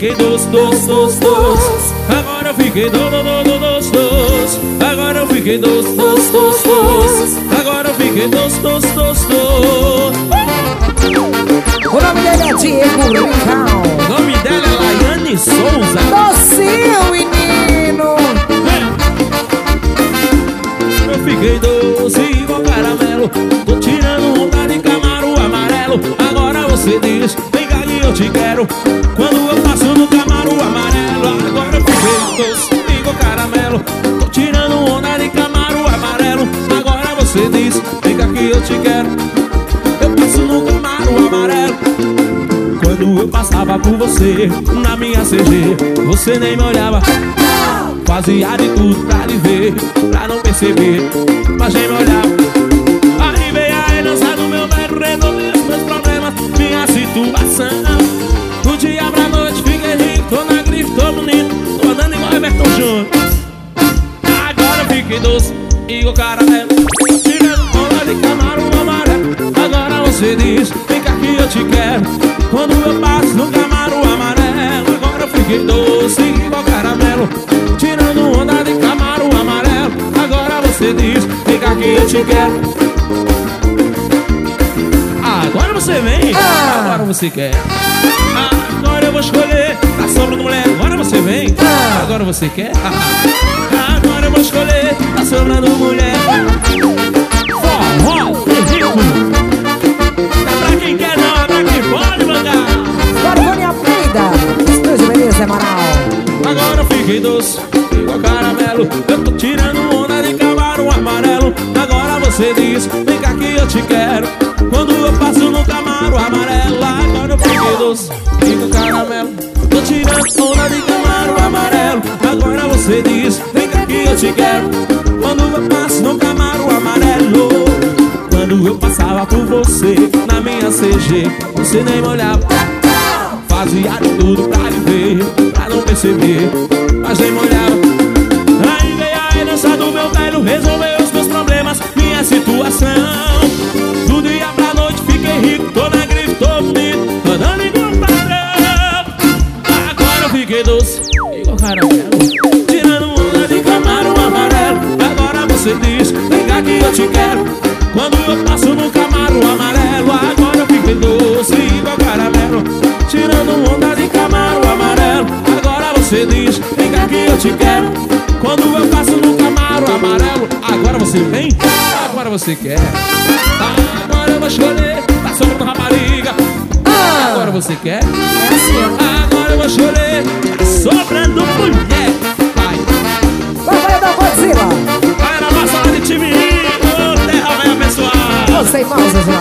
fiquei doce. Agora eu fiquei doce. Agora eu fiquei doce. Agora eu fiquei doce. O nome dele é Diego Rical. O nome dela é Laiane Souza. Docinho, menino. Eu fiquei doce igual caramelo. Tô tirando onda de Camaro amarelo. Agora você diz, vem cá que eu te quero. Quando eu passo no Camaro amarelo. Agora eu fiquei doce igual caramelo. Tô tirando onda de Camaro amarelo. Agora você diz, vem cá que eu te quero. Eu passo no Camaro amarelo. Quando eu passava por você na minha CG, você nem me olhava. Fazia de tudo pra lhe ver, pra não perceber, mas nem me olhava. Aí veio a herança do meu velho, resolver os meus problemas, minha situação. Do dia pra noite fiquei rico, tô na grife, tô bonito, tô andando igual Everton Júnior. Agora eu fiquei doce, igual caramelo, tirando onda de Camaro amarelo. Agora você diz, vem cá que eu te quero. Quando eu passo no Camaro amarelo. Agora eu fiquei doce, igual caramelo, tirando onda de Camaro amarelo. Agora você diz, vem cá que eu te quero. Agora você vem, agora você quer. Agora eu vou escolher, tá sobrando mulher. Agora você vem, agora você quer. Agora eu vou escolher, tá sobrando mulher. Forró, ridículo. É pra quem quer não, é pra quem pode mandar. Barônia Prida, Estúdio Beleza, Amaral. Agora eu fiquei doce, igual caramelo. Eu tô tirando onda de Camaro amarelo. Agora você diz, vem cá que eu te quero. Quando eu passo no Camaro amarelo. Agora eu fiquei doce, igual caramelo. Tô tirando onda de Camaro amarelo. Agora você diz, vem cá que eu te quero. Quando eu passo no Camaro amarelo. Quando eu passava por você na minha CG, você nem me olhava. Fazia de tudo pra lhe ver, pra não perceber, mas nem me olhava. Aí veio a herança do meu velho, resolveu os meus problemas, minha situação. Do dia pra noite fiquei rico, tô na grife, tô bonito, tô andando igual padrão. Agora eu fiquei doce, igual caramelo, tirando onda de Camaro amarelo. Agora você diz, vem cá que eu te quero. Quando eu passo no Camaro amarelo. Agora eu fiquei doce, igual caramelo, tirando onda de Camaro amarelo. Agora você diz, vem cá que eu te quero. Quando eu passo no Camaro amarelo. Agora você vem, agora você quer. Agora eu vou escolher, tá sobrando rapariga. Agora você quer. Agora eu vou escolher, tá sobrando mulher. Vai dar Godzilla. Vai na massa de time, terra velha pessoal. Você e Mousas,